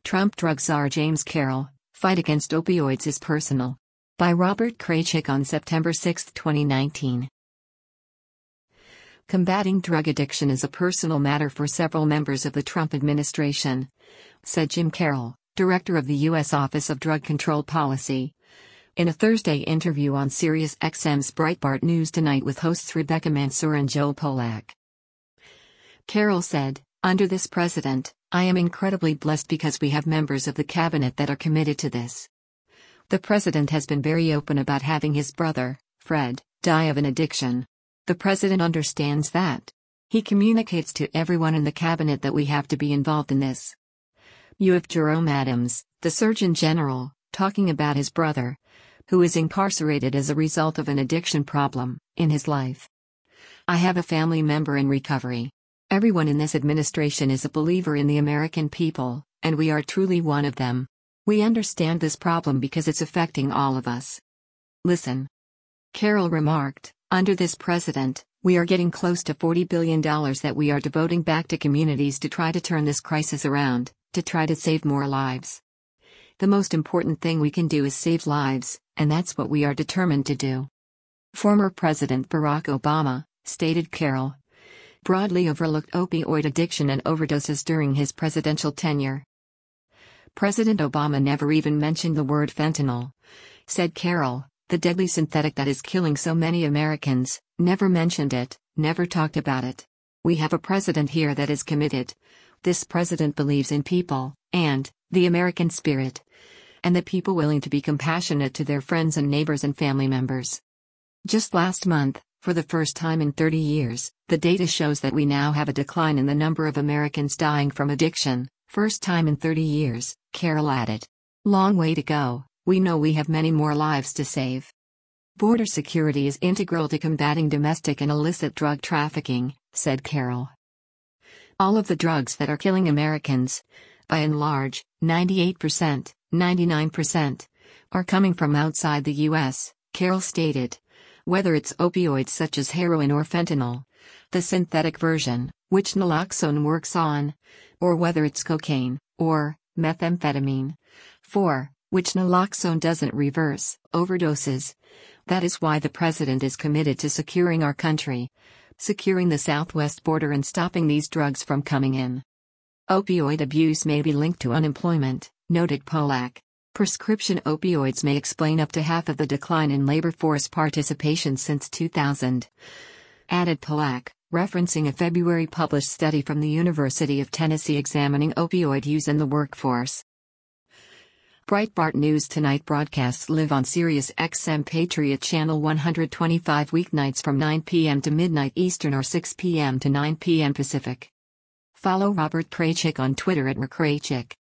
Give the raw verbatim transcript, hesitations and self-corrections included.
Trump drug czar James Carroll, Fight Against Opioids is Personal. By Robert Kraychik on September sixth, twenty nineteen. Combating drug addiction is a personal matter for several members of the Trump administration, said Jim Carroll, director of the U S Office of Drug Control Policy, in a Thursday interview on Sirius X M's Breitbart News Tonight with hosts Rebecca Mansour and Joel Pollak. Carroll said, "Under this president, I am incredibly blessed because we have members of the cabinet that are committed to this. The president has been very open about having his brother, Fred, die of an addiction. The president understands that. He communicates to everyone in the cabinet that we have to be involved in this. You have Jerome Adams, the Surgeon General, talking about his brother, who is incarcerated as a result of an addiction problem in his life. I have a family member in recovery. Everyone in this administration is a believer in the American people, and we are truly one of them. We understand this problem because it's affecting all of us. Listen." Carroll remarked, "Under this president, we are getting close to forty billion dollars that we are devoting back to communities to try to turn this crisis around, to try to save more lives. The most important thing we can do is save lives, and that's what we are determined to do." Former President Barack Obama, stated Carroll, broadly overlooked opioid addiction and overdoses during his presidential tenure. President Obama never even mentioned the word fentanyl, said Carroll, the deadly synthetic that is killing so many Americans, never mentioned it, never talked about it. We have a president here that is committed. This president believes in people, and the American spirit, and the people willing to be compassionate to their friends and neighbors and family members. Just last month, for the first time in thirty years, the data shows that we now have a decline in the number of Americans dying from addiction, first time in thirty years, Carroll added. Long way to go, we know we have many more lives to save. Border security is integral to combating domestic and illicit drug trafficking, said Carroll. All of the drugs that are killing Americans, by and large, ninety-eight percent, ninety-nine percent, are coming from outside the U S, Carroll stated. Whether it's opioids such as heroin or fentanyl, the synthetic version, which naloxone works on, or whether it's cocaine, or methamphetamine, for which naloxone doesn't reverse overdoses. That is why the president is committed to securing our country, securing the southwest border and stopping these drugs from coming in. Opioid abuse may be linked to unemployment, noted Pollak. Prescription opioids may explain up to half of the decline in labor force participation since two thousand. Added Pollak, referencing a February published study from the University of Tennessee examining opioid use in the workforce. Breitbart News Tonight broadcasts live on Sirius X M Patriot Channel one twenty-five weeknights from nine p m to midnight Eastern or six p m to nine p m Pacific. Follow Robert Kraychik on Twitter at r kraychik.